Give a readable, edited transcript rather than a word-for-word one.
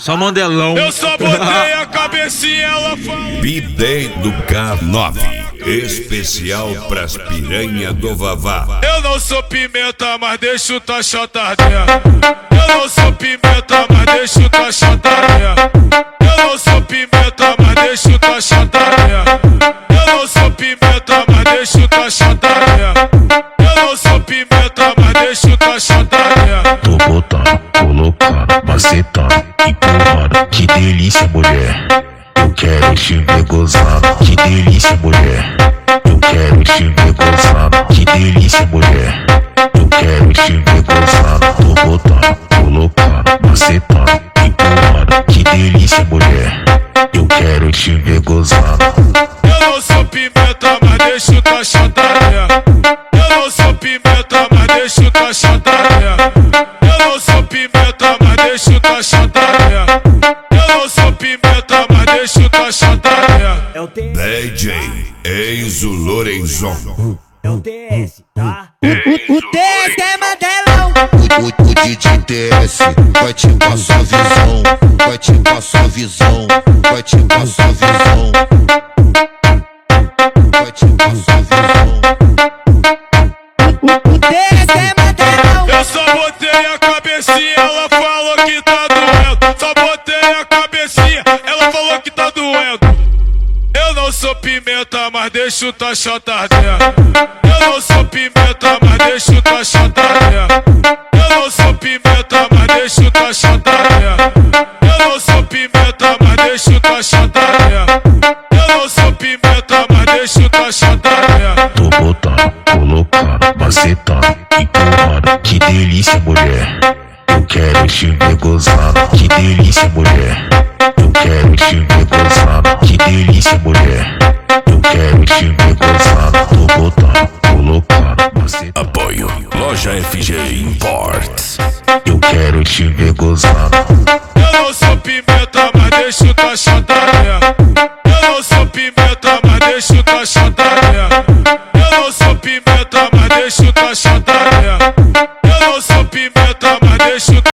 Só mandelão. Eu só botei a cabecinha, ela falou. B-Day do K9, especial pras piranha do Vavá. Eu não sou pimenta, mas deixo o taxota ardendo. Eu não sou pimenta, mas deixo o taxota ardendo. Eu não sou pimenta, mas deixo o taxota ardendo. Eu não sou pimenta, mas deixo o taxota ardendo. Eu não sou pimenta, mas deixo o taxota ardendo. Tô botando, colocando, macetando, empurrando. Que delícia, mulher. Eu quero te ver gozando. Que delícia, mulher. Eu quero te ver gozando. Que delícia, mulher. Eu quero te ver gozando. Tô botando, colocando, macetando, empurrando. Que delícia, mulher. Eu quero te ver gozando. Eu não sou pimenta, mas deixo o taxota ardendo. Eu não sou pimenta, mas deixo o taxota ardendo. Eu não sou pimenta, mas deixo o taxota ardendo. Eu não sou pimenta, mas deixo o taxota ardendo. DJ Enzo Lorenzon. É o TS, tá? O TS é mandelão. O DJ TS vai te passar a visão. Vai te passar a visão. Vai te passar a visão. Vai te passar a visão. O TS é mandelão. Eu só botei a cabecinha, ela falou que tá doendo. Só botei a cabecinha, ela falou que tá doendo. Eu não sou pimenta, mas deixo o taxota ardendo. Eu não sou pimenta, mas deixo o taxota ardendo. Eu não sou pimenta, mas deixo o taxota ardendo. Eu não sou pimenta, mas deixo o taxota ardendo. Eu não sou pimenta, mas deixo o taxota ardendo. Tô botando, colocando, macetando, empurrando. Que delícia, mulher. Eu quero te ver gozando. Que delícia, mulher. Eu quero te ver gozando. Que delícia, mulher. Eu quero te ver gozando. Tô botando, colocando, macetando. Apoio Loja FG Imports. Eu quero te ver gozando. Eu não sou pimenta, mas deixo o taxota ardendo. Eu não sou pimenta, mas deixo o taxota ardendo. Eu não sou pimenta, mas deixo o taxota ardendo. Eu não sou pimenta, mas deixo o